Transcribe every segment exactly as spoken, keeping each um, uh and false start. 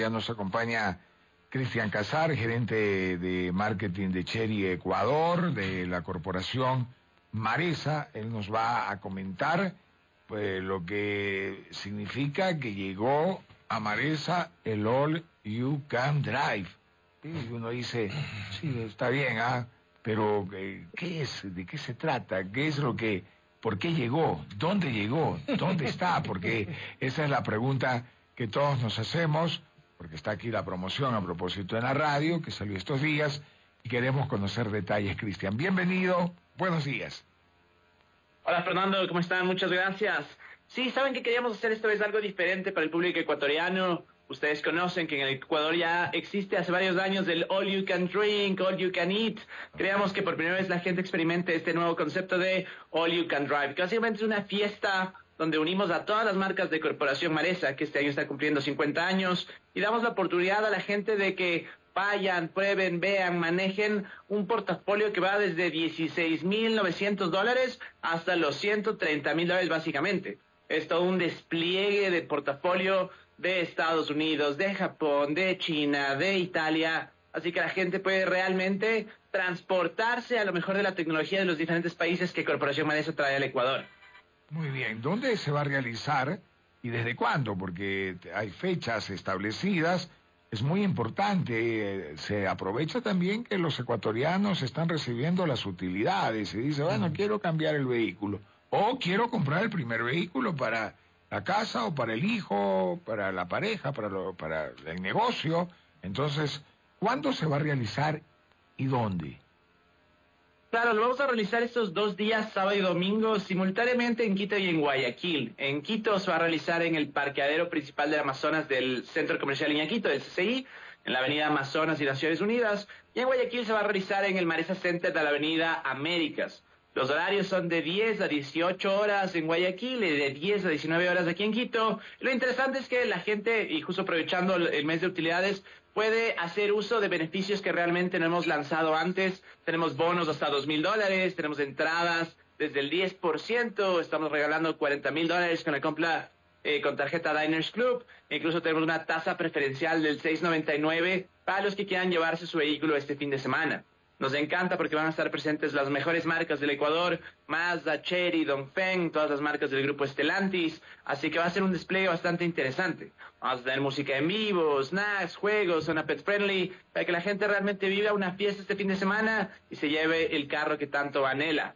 Ya nos acompaña Cristian Casar, gerente de marketing de Chery Ecuador, de la corporación Maresa. Él nos va a comentar pues, lo que significa que llegó a Maresa el All You Can Drive. Y uno dice, sí, está bien, ¿ah? Pero ¿qué es? ¿De qué se trata? ¿Qué es lo que... ¿Por qué llegó? ¿Dónde llegó? ¿Dónde está? Porque esa es la pregunta que todos nos hacemos, porque está aquí la promoción a propósito de la radio, que salió estos días, y queremos conocer detalles, Cristian. Bienvenido, buenos días. Hola Fernando, ¿cómo están? Muchas gracias. Sí, saben que queríamos hacer esta vez algo diferente para el público ecuatoriano. Ustedes conocen que en el Ecuador ya existe hace varios años el All You Can Drink, All You Can Eat. Creamos que por primera vez la gente experimente este nuevo concepto de All You Can Drive, que básicamente es una fiesta donde unimos a todas las marcas de Corporación Maresa, que este año está cumpliendo cincuenta años, y damos la oportunidad a la gente de que vayan, prueben, vean, manejen un portafolio que va desde dieciséis mil novecientos dólares hasta los ciento treinta mil dólares básicamente. Es todo un despliegue de portafolio de Estados Unidos, de Japón, de China, de Italia, así que la gente puede realmente transportarse a lo mejor de la tecnología de los diferentes países que Corporación Maresa trae al Ecuador. Muy bien, ¿dónde se va a realizar y desde cuándo? Porque hay fechas establecidas, es muy importante, se aprovecha también que los ecuatorianos están recibiendo las utilidades y dice, bueno, quiero cambiar el vehículo, o quiero comprar el primer vehículo para la casa o para el hijo, para la pareja, para, lo, para el negocio. Entonces, ¿cuándo se va a realizar y dónde? Claro, lo vamos a realizar estos dos días, sábado y domingo, simultáneamente en Quito y en Guayaquil. En Quito se va a realizar en el parqueadero principal del Amazonas del Centro Comercial Iñaquito, del C C I, en la avenida Amazonas y Naciones Unidas. Y en Guayaquil se va a realizar en el Maresa Center de la avenida Américas. Los horarios son de diez a dieciocho horas en Guayaquil y de diez a diecinueve horas aquí en Quito. Lo interesante es que la gente, y justo aprovechando el mes de utilidades, puede hacer uso de beneficios que realmente no hemos lanzado antes. Tenemos bonos hasta dos mil dólares, tenemos entradas desde el diez por ciento, estamos regalando cuarenta mil dólares con la compra eh, con tarjeta Diners Club, e incluso tenemos una tasa preferencial del seis noventa y nueve para los que quieran llevarse su vehículo este fin de semana. Nos encanta porque van a estar presentes las mejores marcas del Ecuador, Mazda, Chery, Dongfeng, todas las marcas del grupo Stellantis, así que va a ser un despliegue bastante interesante. Vamos a tener música en vivo, snacks, juegos, zona pet friendly, para que la gente realmente viva una fiesta este fin de semana y se lleve el carro que tanto anhela.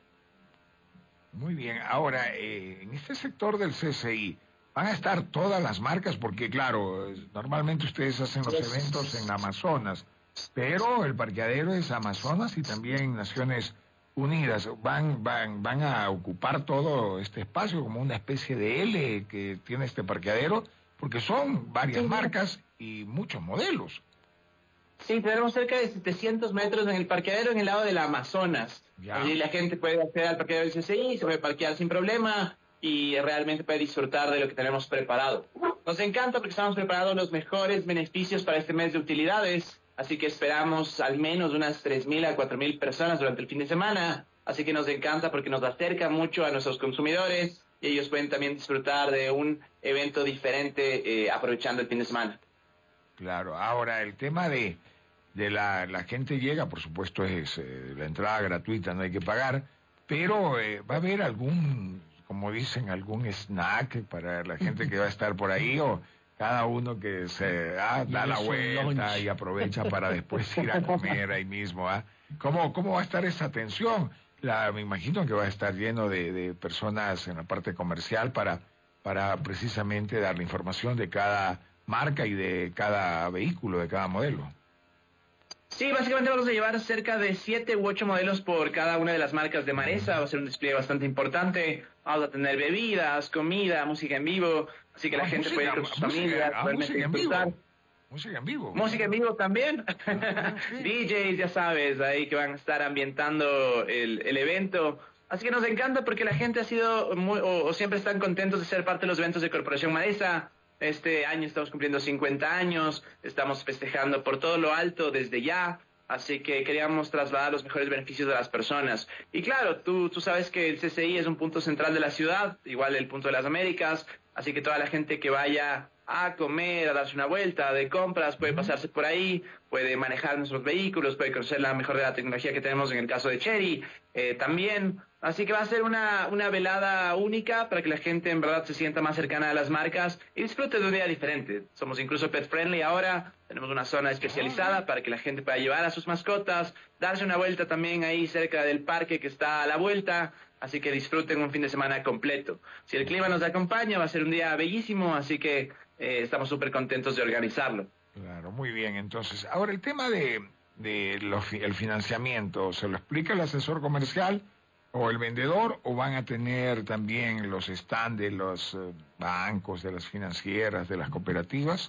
Muy bien, ahora, eh, en este sector del C C I, ¿van a estar todas las marcas? Porque claro, normalmente ustedes hacen los eventos en Amazonas, pero el parqueadero es Amazonas y también Naciones Unidas. ¿Van, van, van a ocupar todo este espacio como una especie de L que tiene este parqueadero? Porque son varias Sí, marcas y muchos modelos. Sí, tenemos cerca de setecientos metros en el parqueadero en el lado del Amazonas. Ya. Allí la gente puede acceder al parqueadero del C C I, se puede parquear sin problema y realmente puede disfrutar de lo que tenemos preparado. Nos encanta porque estamos preparando los mejores beneficios para este mes de utilidades, así que esperamos al menos unas tres mil a cuatro mil personas durante el fin de semana, así que nos encanta porque nos acerca mucho a nuestros consumidores y ellos pueden también disfrutar de un evento diferente eh, aprovechando el fin de semana. Claro, ahora el tema de, de la, la gente llega, por supuesto es eh, la entrada gratuita, no hay que pagar, pero eh, va a haber algún, como dicen, algún snack para la gente que va a estar por ahí o cada uno que se ah, da la vuelta y aprovecha para después ir a comer ahí mismo. ¿ah? ¿Cómo, ¿Cómo va a estar esa atención? La, me imagino que va a estar lleno de, de personas en la parte comercial para, para precisamente dar la información de cada marca y de cada vehículo, de cada modelo. Sí, básicamente vamos a llevar cerca de siete u ocho modelos por cada una de las marcas de Maresa. Va a ser un despliegue bastante importante. Vamos a tener bebidas, comida, música en vivo, así que ah, la gente música, puede ir con sus música, familias, ah, música en vivo. Música en vivo. Música en vivo también. Ah, sí. D Js, ya sabes, ahí que van a estar ambientando el, el evento. Así que nos encanta porque la gente ha sido muy, o, o siempre están contentos de ser parte de los eventos de Corporación Maresa. Este año estamos cumpliendo cincuenta años, estamos festejando por todo lo alto desde ya, así que queríamos trasladar los mejores beneficios de las personas. Y claro, tú, tú sabes que el C C I es un punto central de la ciudad, igual el punto de las Américas, así que toda la gente que vaya a comer, a darse una vuelta de compras, puede pasarse por ahí, puede manejar nuestros vehículos, puede conocer la mejor de la tecnología que tenemos en el caso de Chery eh, también. Así que va a ser una, una velada única para que la gente en verdad se sienta más cercana a las marcas y disfrute de un día diferente. Somos incluso pet friendly ahora, tenemos una zona especializada para que la gente pueda llevar a sus mascotas, darse una vuelta también ahí cerca del parque que está a la vuelta. Así que disfruten un fin de semana completo. Si el clima nos acompaña, va a ser un día bellísimo, así que eh, estamos súper contentos de organizarlo. Claro, muy bien. Entonces, ahora el tema de, de los, el financiamiento, ¿se lo explica el asesor comercial o el vendedor o van a tener también los stands de los eh, bancos, de las financieras, de las cooperativas?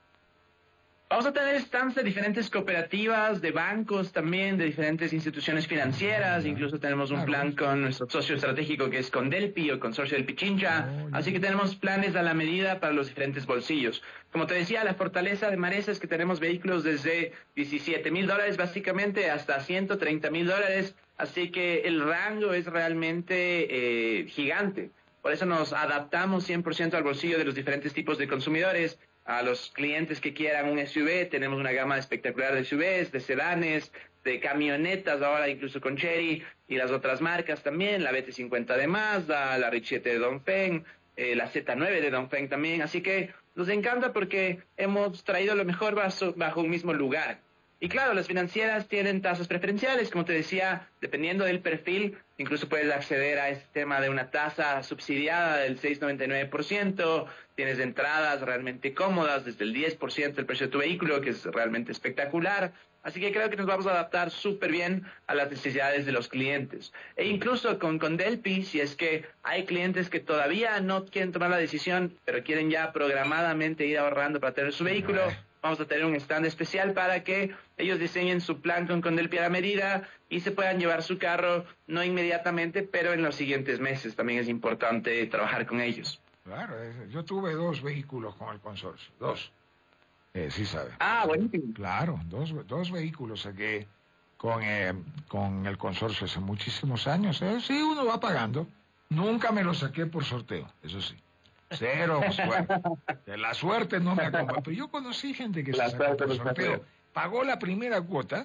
Vamos a tener stands de diferentes cooperativas, de bancos también, de diferentes instituciones financieras. Ah, Incluso tenemos un claro. plan con nuestro socio estratégico que es con Delpi o Consorcio del Pichincha. Oh, Así que tenemos planes a la medida para los diferentes bolsillos. Como te decía, la fortaleza de Maresa es que tenemos vehículos desde diecisiete mil dólares básicamente hasta ciento treinta mil dólares. Así que el rango es realmente eh, gigante. Por eso nos adaptamos cien por ciento al bolsillo de los diferentes tipos de consumidores. A los clientes que quieran un S U V, tenemos una gama espectacular de S U Vs, de sedanes, de camionetas, ahora incluso con Chery, y las otras marcas también, la B T cincuenta de Mazda, la RIX siete de Dongfeng, eh, la Z nueve de Dongfeng también. Así que nos encanta porque hemos traído lo mejor bajo, bajo un mismo lugar. Y claro, las financieras tienen tasas preferenciales, como te decía, dependiendo del perfil, incluso puedes acceder a este tema de una tasa subsidiada del seis coma noventa y nueve por ciento, tienes entradas realmente cómodas desde el diez por ciento del precio de tu vehículo, que es realmente espectacular. Así que creo que nos vamos a adaptar súper bien a las necesidades de los clientes. E incluso con, con Delpi, si es que hay clientes que todavía no quieren tomar la decisión, pero quieren ya programadamente ir ahorrando para tener su vehículo, vamos a tener un stand especial para que ellos diseñen su plan con, con Delpi a la medida y se puedan llevar su carro, no inmediatamente, pero en los siguientes meses. También es importante trabajar con ellos. Claro, yo tuve dos vehículos con el consorcio, dos. Eh, sí sabe. Ah, buenísimo. Claro, dos, dos vehículos saqué con, eh, con el consorcio hace muchísimos años. Eh, sí, uno va pagando. Nunca me lo saqué por sorteo, eso sí. Cero suerte. La suerte no me acompaña. Pero yo conocí gente que La se sacó suerte por nos sorteo. acompaña. Pagó la primera cuota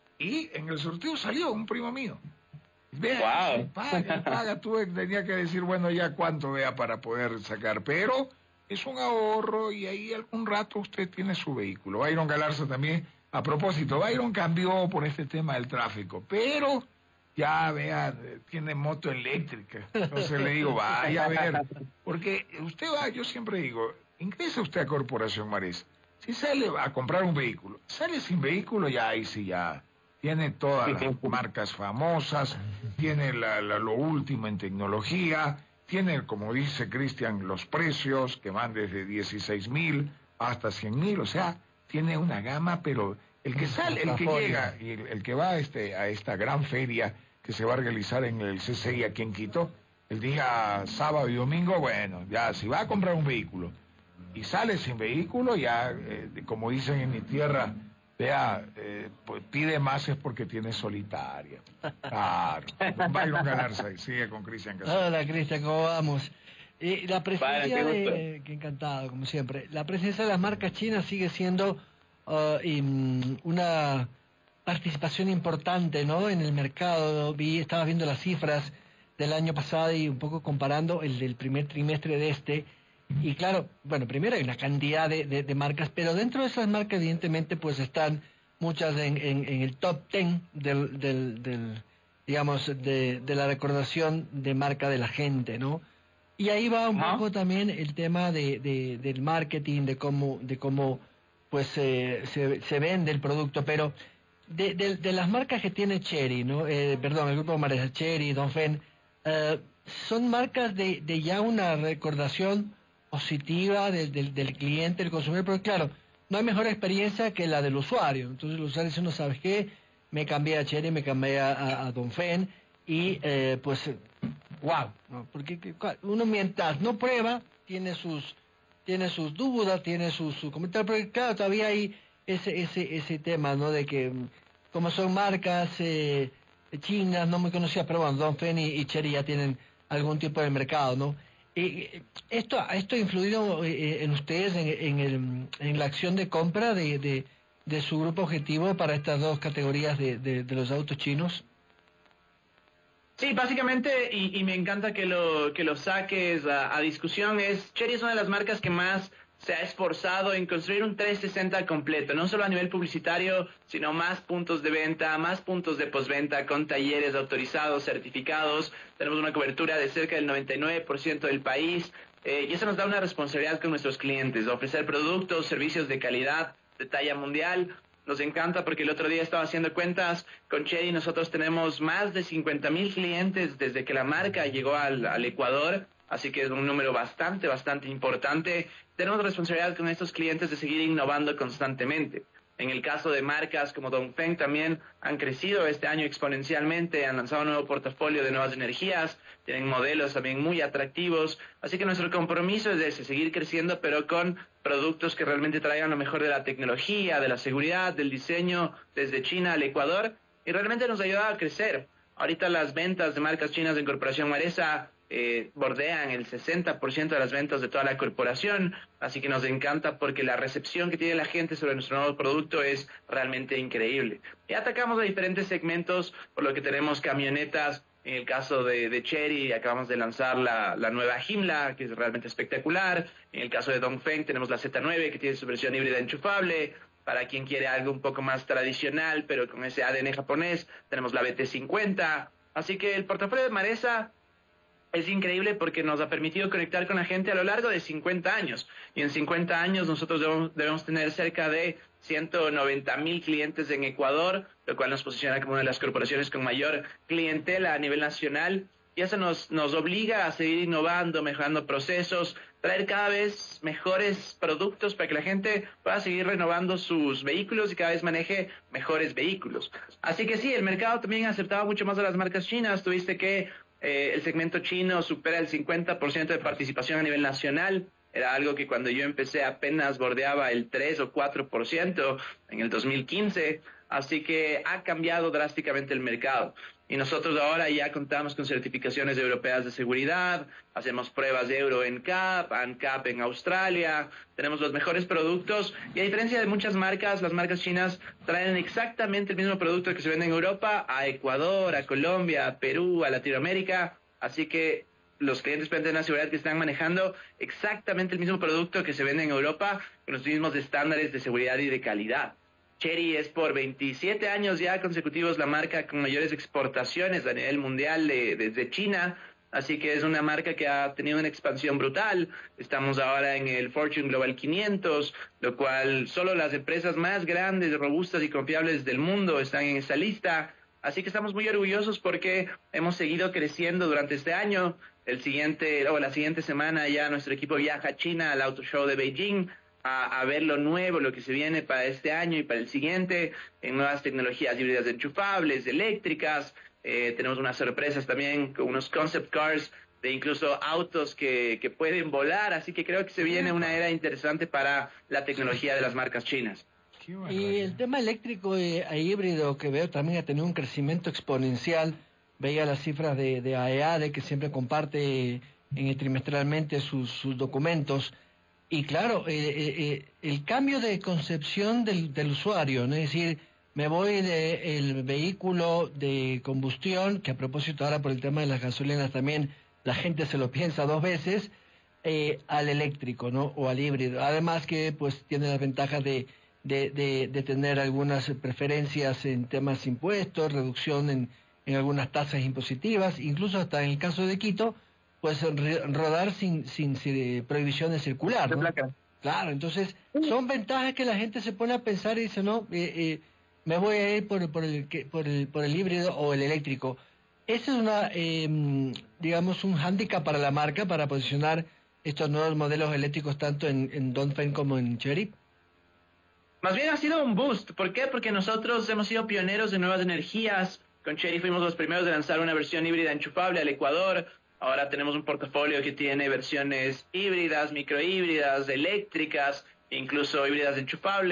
y en el sorteo salió un primo mío. Vea, Wow. él paga, él paga. Tuve, tenía que decir, bueno, ya cuánto vea para poder sacar. Pero es un ahorro y ahí algún rato usted tiene su vehículo. Byron Galarza también, a propósito, Byron cambió por este tema del tráfico, pero ya vea, tiene moto eléctrica. Entonces le digo, vaya a ver, porque usted va, yo siempre digo, ingresa usted a Corporación Maresa. Si sale a comprar un vehículo, sale sin vehículo, ya ahí sí ya tiene todas las marcas famosas, tiene la, la, lo último en tecnología, tiene, como dice Cristian, los precios que van desde dieciséis mil hasta cien mil, o sea, tiene una gama, pero el que sale, el que llega, y el, el que va a, este, a esta gran feria que se va a realizar en el C C I aquí en Quito, el día sábado y domingo, bueno, ya si va a comprar un vehículo y sale sin vehículo, ya, eh, como dicen en mi tierra, vea, eh, pues pide más es porque tiene solitaria. Claro. Don Byron Galarza, sigue con Cristian Castillo. Hola Cristian, ¿cómo vamos? Eh, la presencia Vale, qué de... Qué encantado, como siempre. La presencia de las marcas chinas sigue siendo uh, in, una participación importante, ¿no? En el mercado. Vi, estaba viendo las cifras del año pasado y un poco comparando el del primer trimestre de este. Y claro, bueno, primero hay una cantidad de, de, de marcas, pero dentro de esas marcas evidentemente pues están muchas en, en, en el top ten del, del, del digamos, de, de la recordación de marca de la gente, ¿no? Y ahí va un Ajá. poco también el tema de, de, del marketing, de cómo, de cómo pues eh, se, se vende el producto, pero de, de, de las marcas que tiene Chery, ¿no? Eh, perdón, el grupo Maresa, Chery, Dongfeng, eh, son marcas de, de ya una recordación positiva del, del, del cliente, del consumidor, pero claro, no hay mejor experiencia que la del usuario. Entonces el usuario dice, no sabes qué, me cambié a Chery, me cambié a, a, a Dongfeng y eh, pues wow, ¿no? Porque que- cua- uno mientras no prueba tiene sus tiene sus dudas, tiene sus su comentarios, pero claro, todavía hay ese ese ese tema, ¿no? De que mm, como son marcas eh, chinas, no muy conocidas, pero bueno, Dongfeng y, y Chery ya tienen algún tipo de mercado, ¿no? Eh, esto, ¿Esto ha influido eh, en ustedes en, en, el, en la acción de compra de, de, de su grupo objetivo para estas dos categorías de, de, de los autos chinos? Sí, básicamente, y, y me encanta que lo, que lo saques a, a discusión, es Chery es una de las marcas que más se ha esforzado en construir un trescientos sesenta completo, no solo a nivel publicitario, sino más puntos de venta, más puntos de postventa con talleres autorizados, certificados. Tenemos una cobertura de cerca del noventa y nueve por ciento del país, eh, y eso nos da una responsabilidad con nuestros clientes, ofrecer productos, servicios de calidad, de talla mundial. Nos encanta porque el otro día estaba haciendo cuentas con Chery. Nosotros tenemos más de cincuenta mil clientes desde que la marca llegó al, al Ecuador, así que es un número bastante, bastante importante. Tenemos responsabilidad con estos clientes de seguir innovando constantemente. En el caso de marcas como Dongfeng también han crecido este año exponencialmente, han lanzado un nuevo portafolio de nuevas energías, tienen modelos también muy atractivos, así que nuestro compromiso es ese, seguir creciendo pero con productos que realmente traigan lo mejor de la tecnología, de la seguridad, del diseño desde China al Ecuador y realmente nos ayuda a crecer. Ahorita las ventas de marcas chinas de Corporación Maresa eh, bordean el sesenta por ciento de las ventas de toda la corporación, así que nos encanta porque la recepción que tiene la gente sobre nuestro nuevo producto es realmente increíble. Y atacamos a diferentes segmentos, por lo que tenemos camionetas. En el caso de, de Chery, acabamos de lanzar la, la nueva Himla, que es realmente espectacular. En el caso de Dongfeng tenemos la Z nueve, que tiene su versión híbrida enchufable. Para quien quiere algo un poco más tradicional, pero con ese A D N japonés, tenemos la B T cincuenta. Así que el portafolio de Maresa es increíble porque nos ha permitido conectar con la gente a lo largo de cincuenta años. Y en cincuenta años nosotros debemos, debemos tener cerca de ciento noventa mil clientes en Ecuador, lo cual nos posiciona como una de las corporaciones con mayor clientela a nivel nacional. Y eso nos, nos obliga a seguir innovando, mejorando procesos, traer cada vez mejores productos para que la gente pueda seguir renovando sus vehículos y cada vez maneje mejores vehículos. Así que sí, el mercado también ha aceptado mucho más a las marcas chinas. Tuviste que Eh, el segmento chino supera el cincuenta por ciento de participación a nivel nacional. Era algo que cuando yo empecé apenas bordeaba el tres o cuatro por ciento en el dos mil quince. Así que ha cambiado drásticamente el mercado. Y nosotros ahora ya contamos con certificaciones europeas de seguridad, hacemos pruebas de Euro en C A P, ANCAP en Australia, tenemos los mejores productos y a diferencia de muchas marcas, las marcas chinas traen exactamente el mismo producto que se vende en Europa a Ecuador, a Colombia, a Perú, a Latinoamérica, así que los clientes pueden tener la seguridad que están manejando exactamente el mismo producto que se vende en Europa con los mismos estándares de seguridad y de calidad. Chery es por veintisiete años ya consecutivos la marca con mayores exportaciones a nivel mundial de, desde China, así que es una marca que ha tenido una expansión brutal. Estamos ahora en el Fortune Global quinientos, lo cual solo las empresas más grandes, robustas y confiables del mundo están en esa lista. Así que estamos muy orgullosos porque hemos seguido creciendo durante este año. El siguiente, o la siguiente semana ya nuestro equipo viaja a China al Auto Show de Beijing. A, a ver lo nuevo, lo que se viene para este año y para el siguiente, en nuevas tecnologías híbridas enchufables, eléctricas. Eh, tenemos unas sorpresas también con unos concept cars de incluso autos que, que pueden volar, así que creo que se viene una era interesante para la tecnología de las marcas chinas. Y el tema eléctrico e, e híbrido que veo también ha tenido un crecimiento exponencial. Veía las cifras de, de AEADE que siempre comparte en, trimestralmente sus, sus documentos. Y claro, eh, eh, el cambio de concepción del, del usuario, ¿no? Es decir, me voy del vehículo de combustión, que a propósito ahora por el tema de las gasolinas también la gente se lo piensa dos veces, eh, al eléctrico, ¿no? O al híbrido. Además que pues tiene las ventajas de, de, de, de tener algunas preferencias en temas de impuestos, reducción en, en algunas tasas impositivas, incluso hasta en el caso de Quito, pues rodar sin, sin, sin prohibición de circular, ¿no? Claro, entonces son ventajas que la gente se pone a pensar y dice, no, eh, eh, me voy a ir por, por, el, por, el, por el híbrido o el eléctrico. Ese es una, eh, digamos, un hándicap para la marca para posicionar estos nuevos modelos eléctricos tanto en, en Dongfeng como en Chery. Más bien ha sido un boost. ¿Por qué? Porque nosotros hemos sido pioneros de nuevas energías. Con Chery fuimos los primeros de lanzar una versión híbrida enchufable al Ecuador. Ahora tenemos un portafolio que tiene versiones híbridas, microhíbridas, eléctricas, incluso híbridas enchufables.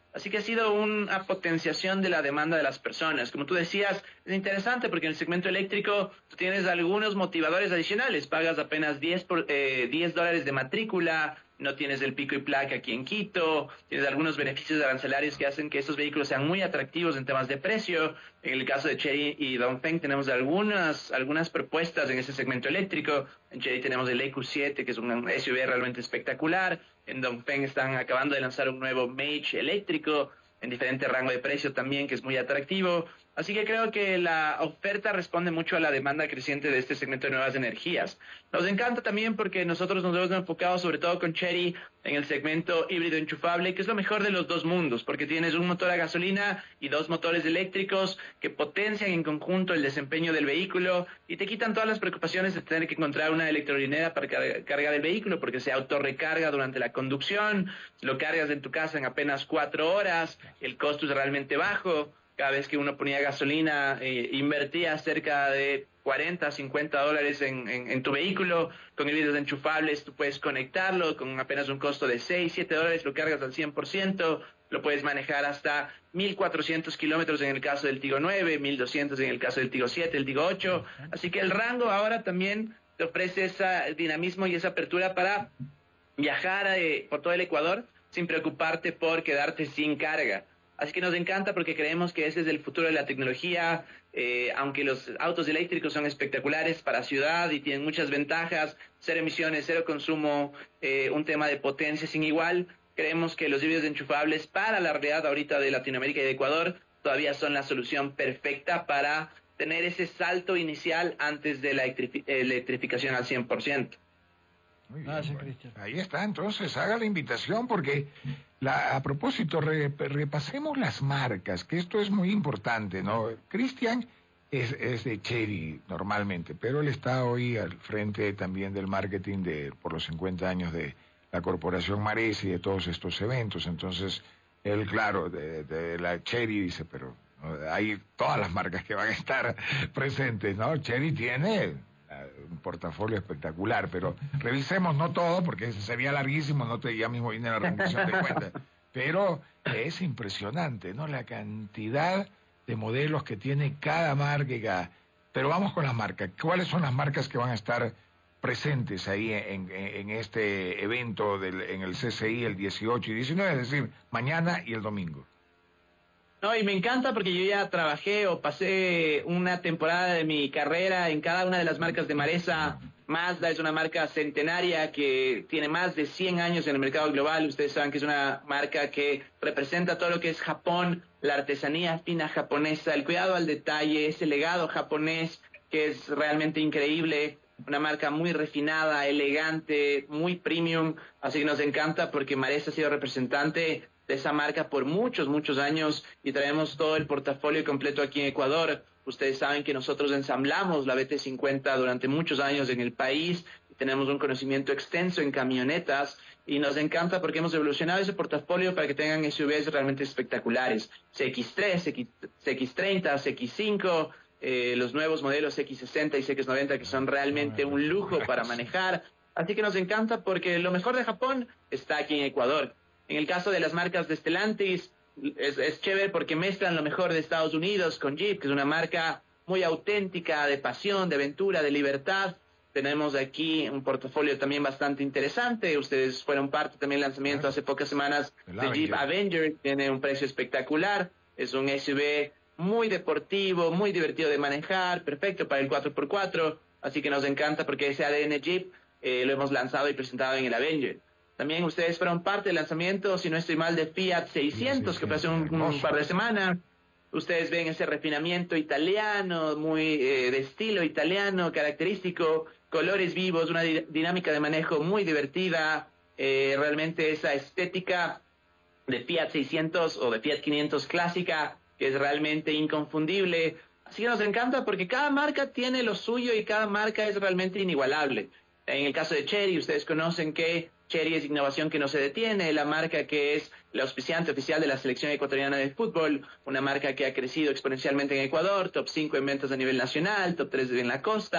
Así que ha sido una potenciación de la demanda de las personas. Como tú decías, es interesante porque en el segmento eléctrico tú tienes algunos motivadores adicionales. Pagas apenas diez, por, eh, diez dólares de matrícula, no tienes el pico y placa aquí en Quito, tienes algunos beneficios arancelarios que hacen que estos vehículos sean muy atractivos en temas de precio. En el caso de Chery y Dongfeng tenemos algunas, algunas propuestas en ese segmento eléctrico. En Chery tenemos el E Q siete, que es un S U V realmente espectacular. En Dongfeng están acabando de lanzar un nuevo Mage eléctrico en diferente rango de precio también, que es muy atractivo. Así que creo que la oferta responde mucho a la demanda creciente de este segmento de nuevas energías. Nos encanta también porque nosotros nos hemos enfocado sobre todo con Chery en el segmento híbrido enchufable, que es lo mejor de los dos mundos, porque tienes un motor a gasolina y dos motores eléctricos que potencian en conjunto el desempeño del vehículo y te quitan todas las preocupaciones de tener que encontrar una electrolinera para car- cargar el vehículo, porque se autorrecarga durante la conducción, lo cargas en tu casa en apenas cuatro horas, el costo es realmente bajo. Cada vez que uno ponía gasolina, eh, invertía cerca de cuarenta, cincuenta dólares en, en, en tu vehículo. Con híbridos enchufables tú puedes conectarlo con apenas un costo de seis, siete dólares, lo cargas al cien por ciento, lo puedes manejar hasta mil cuatrocientos kilómetros en el caso del Tigo nueve, mil doscientos en el caso del Tigo siete, el Tigo ocho. Así que el rango ahora también te ofrece ese dinamismo y esa apertura para viajar eh, por todo el Ecuador sin preocuparte por quedarte sin carga. Así que nos encanta porque creemos que ese es el futuro de la tecnología, eh, aunque los autos eléctricos son espectaculares para ciudad y tienen muchas ventajas, cero emisiones, cero consumo, eh, un tema de potencia sin igual. Creemos que los híbridos enchufables para la realidad ahorita de Latinoamérica y de Ecuador todavía son la solución perfecta para tener ese salto inicial antes de la electrifi- electrificación al cien por ciento. Muy bien, Gracias, bueno. Cristian. Ahí está, entonces haga la invitación porque la, a propósito, re- repasemos las marcas, que esto es muy importante, ¿no? Cristian es, es de Chery normalmente, pero él está hoy al frente también del marketing de por los cincuenta años de la Corporación Maresa y de todos estos eventos. Entonces, él, claro, de, de la Chery dice, pero ¿no? Hay todas las marcas que van a estar presentes, ¿no? Chery tiene un portafolio espectacular, pero revisemos no todo porque sería larguísimo, no te ya mismo viene la rendición de cuentas, pero es impresionante, ¿no? La cantidad de modelos que tiene cada marca y cada... Pero vamos con las marcas. ¿Cuáles son las marcas que van a estar presentes ahí en, en, en este evento del, en el C C I el dieciocho y diecinueve, es decir, mañana y el domingo? No, y me encanta porque yo ya trabajé o pasé una temporada de mi carrera en cada una de las marcas de Maresa. Mazda es una marca centenaria que tiene más de cien años en el mercado global. Ustedes saben que es una marca que representa todo lo que es Japón, la artesanía fina japonesa, el cuidado al detalle, ese legado japonés que es realmente increíble. Una marca muy refinada, elegante, muy premium. Así que nos encanta porque Maresa ha sido representante de esa marca por muchos, muchos años y traemos todo el portafolio completo aquí en Ecuador. Ustedes saben que nosotros ensamblamos la B T cincuenta durante muchos años en el país y tenemos un conocimiento extenso en camionetas y nos encanta porque hemos evolucionado ese portafolio para que tengan S U Vs realmente espectaculares. C X tres, C X treinta, C X cinco, eh, los nuevos modelos C X sesenta y C X noventa que son realmente un lujo para manejar. Así que nos encanta porque lo mejor de Japón está aquí en Ecuador. En el caso de las marcas de Stellantis, es, es chévere porque mezclan lo mejor de Estados Unidos con Jeep, que es una marca muy auténtica, de pasión, de aventura, de libertad. Tenemos aquí un portafolio también bastante interesante. Ustedes fueron parte también del lanzamiento hace pocas semanas de Jeep Avenger. Tiene un precio espectacular. Es un S U V muy deportivo, muy divertido de manejar, perfecto para el cuatro por cuatro. Así que nos encanta porque ese A D N Jeep eh, lo hemos lanzado y presentado en el Avenger. También ustedes fueron parte del lanzamiento, si no estoy mal, de Fiat seiscientos, que fue hace un, un par de semanas. Ustedes ven ese refinamiento italiano, muy eh, de estilo italiano, característico, colores vivos, una di- dinámica de manejo muy divertida, eh, realmente esa estética de Fiat seiscientos o de Fiat quinientos clásica, que es realmente inconfundible. Así que nos encanta porque cada marca tiene lo suyo y cada marca es realmente inigualable. En el caso de Chery, ustedes conocen que Chery es innovación que no se detiene, la marca que es la auspiciante oficial de la selección ecuatoriana de fútbol, una marca que ha crecido exponencialmente en Ecuador, top cinco en ventas a nivel nacional, top tres en la costa,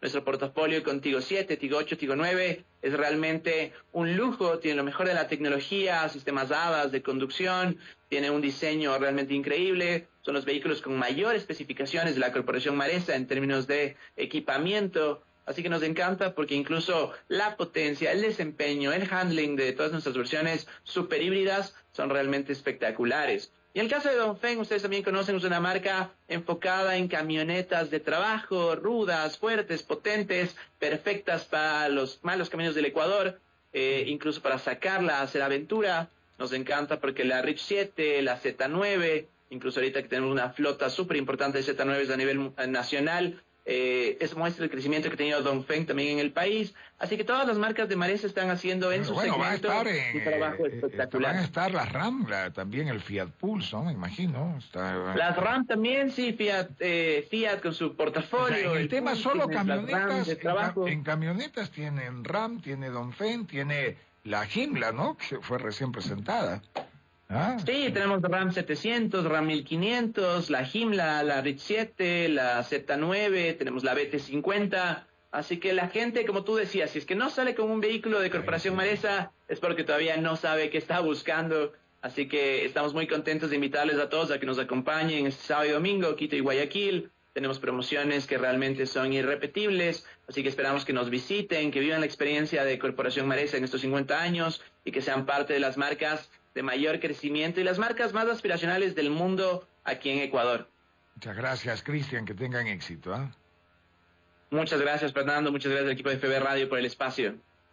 nuestro portafolio con Tigo siete, Tigo ocho, Tigo nueve. Es realmente un lujo, tiene lo mejor de la tecnología, sistemas A D A S de conducción, tiene un diseño realmente increíble. Son los vehículos con mayor especificaciones de la Corporación Maresa en términos de equipamiento. Así que nos encanta porque incluso la potencia, el desempeño, el handling de todas nuestras versiones super híbridas son realmente espectaculares. Y en el caso de Dongfeng, ustedes también conocen, es una marca enfocada en camionetas de trabajo, rudas, fuertes, potentes, perfectas para los malos caminos del Ecuador, eh, incluso para sacarla a hacer aventura. Nos encanta porque la Rich siete, la Z nueve, incluso ahorita que tenemos una flota súper importante de Z nueve a nivel nacional, Eh, eso muestra el crecimiento que ha tenido Dongfeng también en el país. Así que todas las marcas de Maresa están haciendo en Bueno, su bueno, va a segmento estar en, un trabajo eh, eh, espectacular. van a estar las RAM, la- también el Fiat Pulso, me imagino. Está, Las RAM también, sí, Fiat, eh, Fiat con su o sea, portafolio, en el el tema Pulse, solo tienes las RAM camionetas, de en, ca- trabajo. en camionetas tienen RAM, tiene Dongfeng, tiene la Himla, ¿no? Que fue recién presentada. ¿Ah? Sí, tenemos RAM setecientos, RAM mil quinientos, la Himla, la Rich siete, la Z nueve, tenemos la B T cincuenta. Así que la gente, como tú decías, si es que no sale con un vehículo de Corporación Maresa, es porque todavía no sabe qué está buscando. Así que estamos muy contentos de invitarles a todos a que nos acompañen este sábado y domingo, Quito y Guayaquil. Tenemos promociones que realmente son irrepetibles, así que esperamos que nos visiten, que vivan la experiencia de Corporación Maresa en estos cincuenta años y que sean parte de las marcas de mayor crecimiento y las marcas más aspiracionales del mundo aquí en Ecuador. Muchas gracias, Cristian, que tengan éxito. ¿Ah? Muchas gracias, Fernando, muchas gracias al equipo de F B Radio por el espacio.